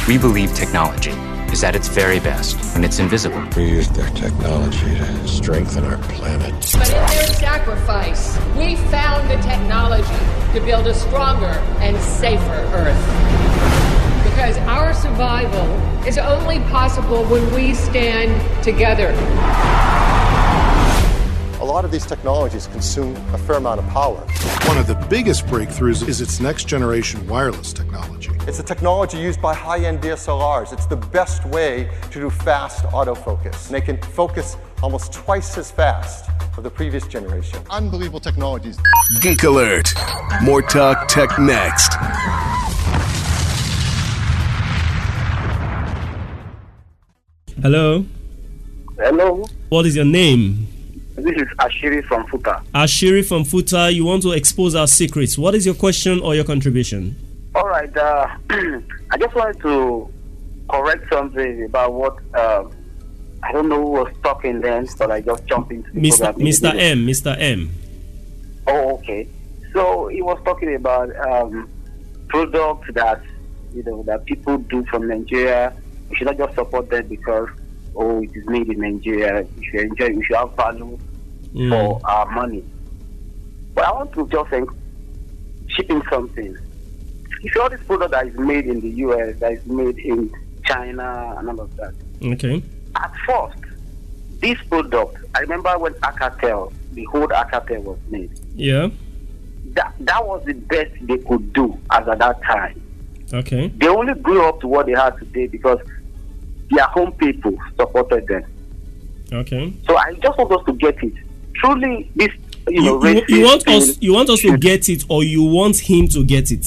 We believe technology is at its very best when it's invisible. We used their technology to strengthen our planet. But in their sacrifice, we found the technology to build a stronger and safer Earth. Because our survival is only possible when we stand together. A lot of these technologies consume a fair amount of power. One of the biggest breakthroughs is its next generation wireless technology. It's a technology used by high-end DSLRs. It's the best way to do fast autofocus. And they can focus almost twice as fast of the previous generation. Unbelievable technologies. Geek Alert. More Talk Tech next. Hello. Hello. What is your name? This is Ashiri from Futa. Ashiri from Futa, you want to expose our secrets. What is your question or your contribution? All right. I just wanted to correct something about what I don't know who was talking then, but I just jumped into the program. Mr. M. Oh, okay. So he was talking about products that that people do from Nigeria. We should not just support them because it is made in Nigeria. We should enjoy it. We should have value for our money. But I want to just think, shipping something. If all this product that is made in the US, that is made in China, and all of that. Okay. At first, this product, I remember when Alcatel, the whole Alcatel was made. Yeah. That was the best they could do as at that time. Okay. They only grew up to what they have today because their home people supported them. Okay. So I just want us to get it. Truly, this you want us to get it, or you want him to get it?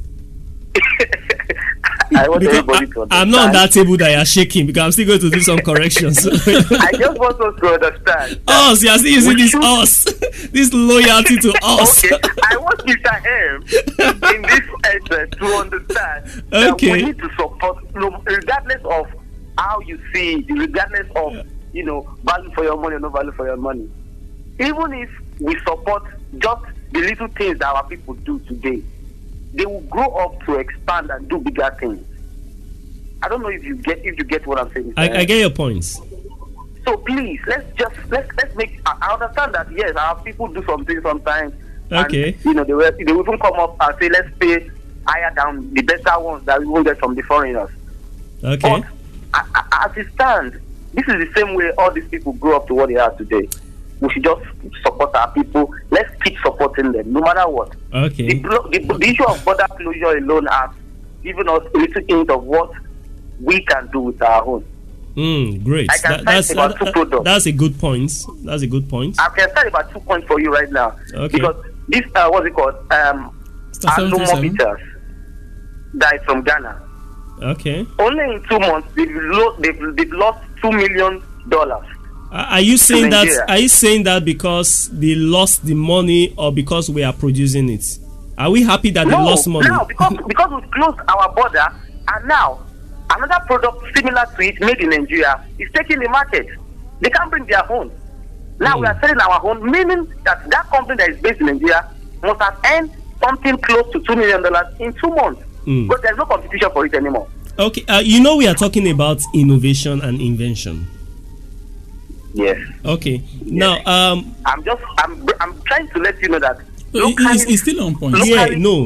I want everybody to understand. I'm not on that table that you're shaking because I'm still going to do some corrections. I just want us to understand. Us, you're still using this us. This loyalty to us. Okay, I want Mr. M in this essence to understand that we need to support, regardless of how you see it, regardless of value for your money or no value for your money. Even if we support just the little things that our people do today, they will grow up to expand and do bigger things. I don't know if you get what I'm saying. I get your points. So please, let's make. I understand that yes, our people do something sometimes. Okay. And, they will even come up and say, let's pay higher than the better ones that we will get from the foreigners. Okay. But as it stands, this is the same way all these people grow up to what they are today. We should just support our people. Let's keep supporting them, no matter what. Okay. The issue of border closure alone has given us a little hint of what we can do with our own. Great. That's a good point. That's a good point. I can start about 2 points for you right now. Okay. Because this, what's it called? Meters that is from Ghana. Okay. Only in 2 months, they've lost $2 million. Are you saying that? Are you saying that because they lost the money, or because we are producing it? Are we happy that they lost money? No, because we closed our border, and now another product similar to it, made in Nigeria, is taking the market. They can't bring their own. Now we are selling our own, meaning that company that is based in Nigeria must have earned something close to $2 million in 2 months. But there's no competition for it anymore. Okay, we are talking about innovation and invention. Yes. Okay. Yes. Now, I'm trying to let you know that it's still on point. Yeah, no.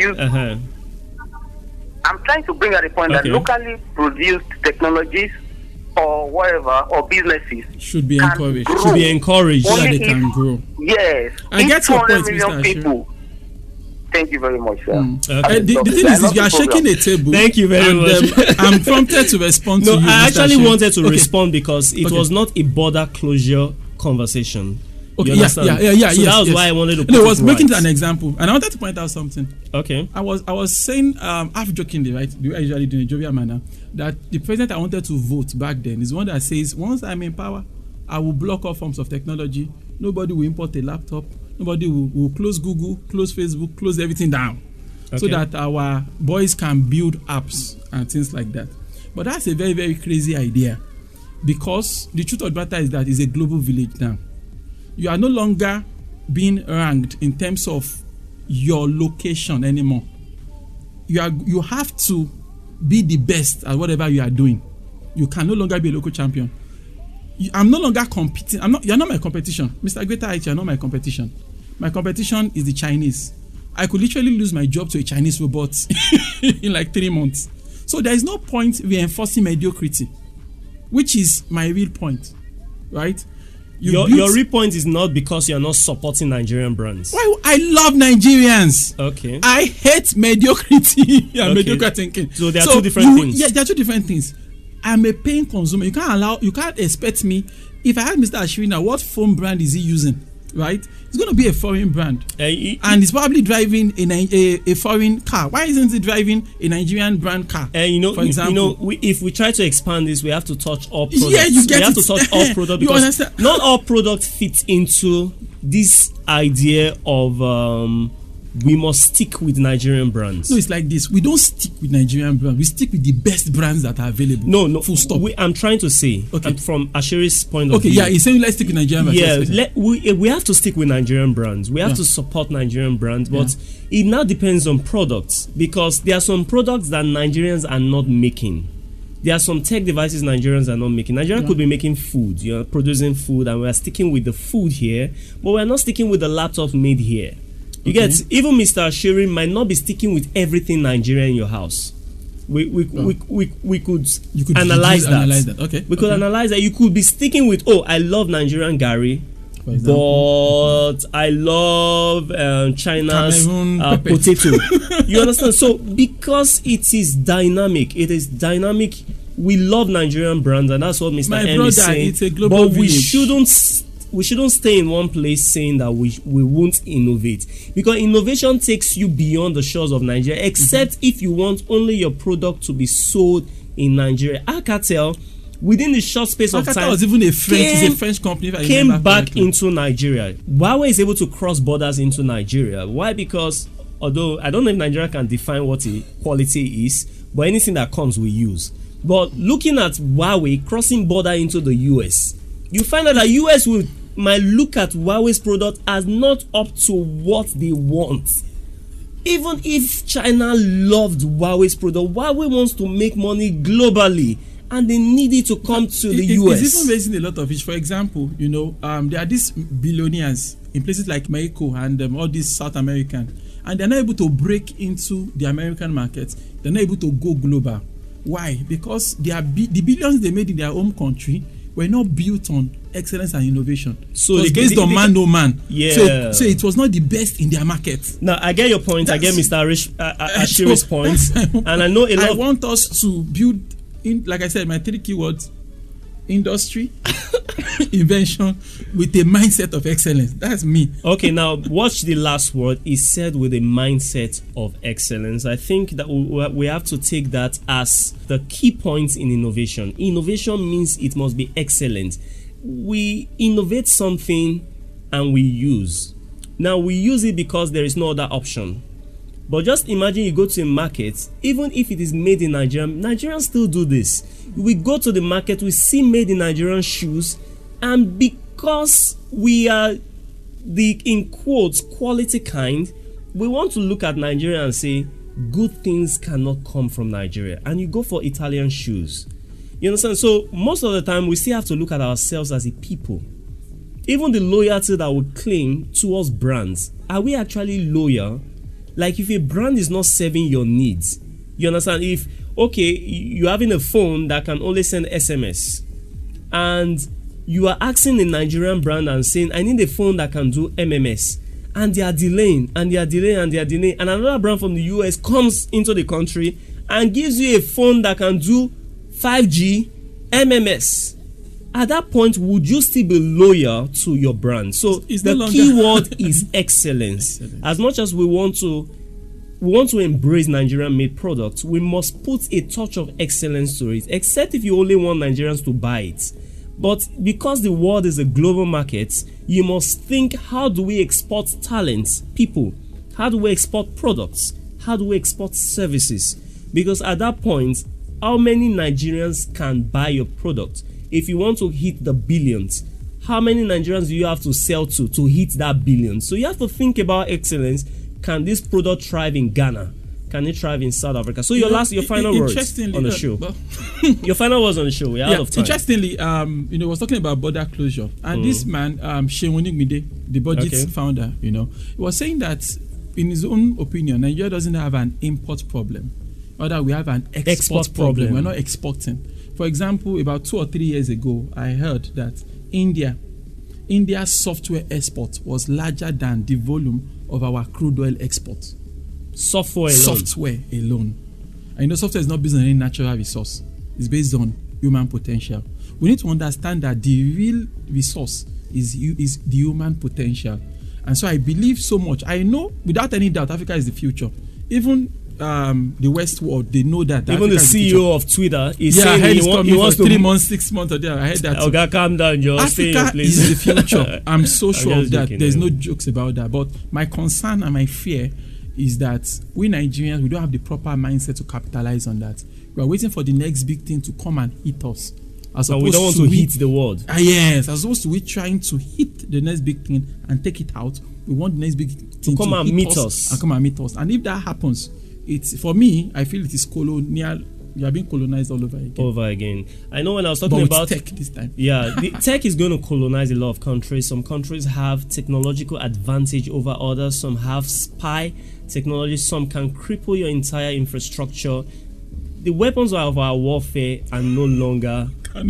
I'm trying to bring out the point that locally produced technologies or whatever, or businesses should be encouraged. Should be encouraged so that they can grow. Yes. I get your point, Mr. People. Thank you very much, sir. The thing is, you are shaking a table. Thank you very much. I'm prompted to respond to you. I actually wanted to respond because it was not a border closure conversation. Okay, yeah. So that was why I wanted to put I was making it an example, and I wanted to point out something. Okay. I was saying, half jokingly, right? Do I usually do in a jovial manner, that the president I wanted to vote back then is one that says, once I'm in power, I will block all forms of technology. Nobody will import a laptop. Nobody will close Google, close Facebook, close everything down, so that our boys can build apps and things like that. But that's a very, very crazy idea, because the truth of the matter is that it's a global village now. You are no longer being ranked in terms of your location anymore. You have to be the best at whatever you are doing, you can no longer be a local champion. I'm no longer competing. You're not my competition. Mr. Greater Heights, you're not my competition. My competition is the Chinese. I could literally lose my job to a Chinese robot in like 3 months. So there is no point reinforcing mediocrity, which is my real point, right? Your real point is not because you're not supporting Nigerian brands. Why? I love Nigerians. Okay. I hate mediocrity and mediocre thinking. So there are two different things. Yeah, there are two different things. I'm a paying consumer. You can't expect me. If I ask Mr. Ashiri now, what phone brand is he using? Right? It's going to be a foreign brand. And he's probably driving a foreign car. Why isn't he driving a Nigerian brand car? For example, if we try to expand this, we have to touch all products. Yeah, you get we have to touch all products because not all products fit into this idea of we must stick with Nigerian brands. No, it's like this. We don't stick with Nigerian brands. We stick with the best brands that are available. No. Full stop. I'm trying to say, from Ashiri's point of view. Okay, yeah, he's saying let's stick with Nigerian brands. Yeah, we have to stick with Nigerian brands. We have to support Nigerian brands, but it now depends on products because there are some products that Nigerians are not making. There are some tech devices Nigerians are not making. Nigeria could be making food, producing food, and we are sticking with the food here, but we are not sticking with the laptops made here. You get, even Mr. Ashiri might not be sticking with everything Nigerian in your house. We could analyze that. Okay. We could analyze that. You could be sticking with, I love Nigerian Gary, but I love China's potato. You understand? So because it is dynamic, we love Nigerian brands, and that's what Mr. M is saying. It's a global village. We shouldn't stay in one place saying that we won't innovate, because innovation takes you beyond the shores of Nigeria, except if you want only your product to be sold in Nigeria. Alcatel, within the short space of time, was even a French company, came back into Nigeria. Huawei is able to cross borders into Nigeria. Why? Because although I don't know if Nigeria can define what quality is, but anything that comes we use. But looking at Huawei crossing border into the US, you find out that US might look at Huawei's product as not up to what they want. Even if China loved Huawei's product, Huawei wants to make money globally, and they need it to come to the US. It's even raising a lot of issues. For example, there are these billionaires in places like Mexico and all these South American, and they're not able to break into the American market. They're not able to go global. Why? Because the billions they made in their home country were not built on excellence and innovation. So it's based on man, no man. Yeah. So it was not the best in their market. Now I get your point. I get Mr. Ashiri's point, and I know a lot. I want us to build in, like I said, my 3 keywords: industry, invention, with a mindset of excellence. That's me. Okay, now watch the last word. Is said with a mindset of excellence. I think that we have to take that as the key points in innovation. Innovation means it must be excellent. We innovate something and we use. Now we use it because there is no other option. But just imagine you go to a market, even if it is made in Nigeria, Nigerians still do this. We go to the market, we see made in Nigerian shoes, and because we are the, in quotes, quality kind, we want to look at Nigeria and say, good things cannot come from Nigeria. And you go for Italian shoes. You understand? So most of the time, we still have to look at ourselves as a people. Even the loyalty that we claim towards brands, are we actually loyal? Like if a brand is not serving your needs, you understand? If, you're having a phone that can only send SMS, and you are asking a Nigerian brand and saying, I need a phone that can do MMS, and they are delaying, and another brand from the US comes into the country and gives you a phone that can do 5G MMS. At that point, would you still be loyal to your brand? So the key word is excellence. As much as we want to embrace Nigerian-made products, we must put a touch of excellence to it, except if you only want Nigerians to buy it. But because the world is a global market, you must think, how do we export talents, people? How do we export products? How do we export services? Because at that point, how many Nigerians can buy your product? If you want to hit the billions, how many Nigerians do you have to sell to hit that billion? So you have to think about excellence. Can this product thrive in Ghana? can it thrive in South Africa? So your final words on the show. Your final words on the show. We're out of time. Interestingly, was talking about border closure, and this man, Seun Onigmide, the Budget founder, he was saying that in his own opinion, Nigeria doesn't have an import problem, rather we have an export problem. We're not exporting. For example, about 2 or 3 years ago, I heard that India's software export was larger than the volume of our crude oil export. Software alone. And software is not based on any natural resource. It's based on human potential. We need to understand that the real resource is the human potential. And so I believe so much. I know without any doubt Africa is the future. Even the West world, they know that. Even the CEO of Twitter is saying he wants to 3 months, 6 months. I heard that. Okay, calm down, Joe. Africa is the future. I'm so sure of that. There's no jokes about that. But my concern and my fear is that we Nigerians, we don't have the proper mindset to capitalize on that. We are waiting for the next big thing to come and hit us. And we don't want to hit the world. Yes, as opposed to we trying to hit the next big thing and take it out. We want the next big thing to come and meet us. And come and meet us. And if that happens, it's, for me, I feel it is colonial. You are being colonized all over again. I know when I was talking about tech this time. Yeah, the tech is going to colonize a lot of countries. Some countries have technological advantage over others. Some have spy technology. Some can cripple your entire infrastructure. The weapons of our warfare are no longer.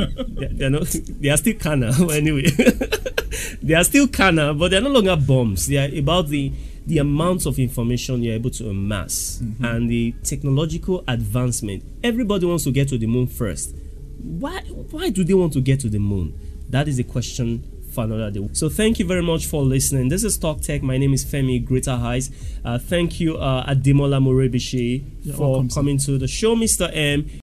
They are still canna. Anyway, they are still canna, but they're no longer bombs. They are about the amount of information you're able to amass and the technological advancement. Everybody wants to get to the moon first. Why do they want to get to the moon? That is a question for another day. So thank you very much for listening. This is Talk Tech. My name is Femi Greater Heights. Thank you, Ademola Morebishi, for coming to the show, Mr. M.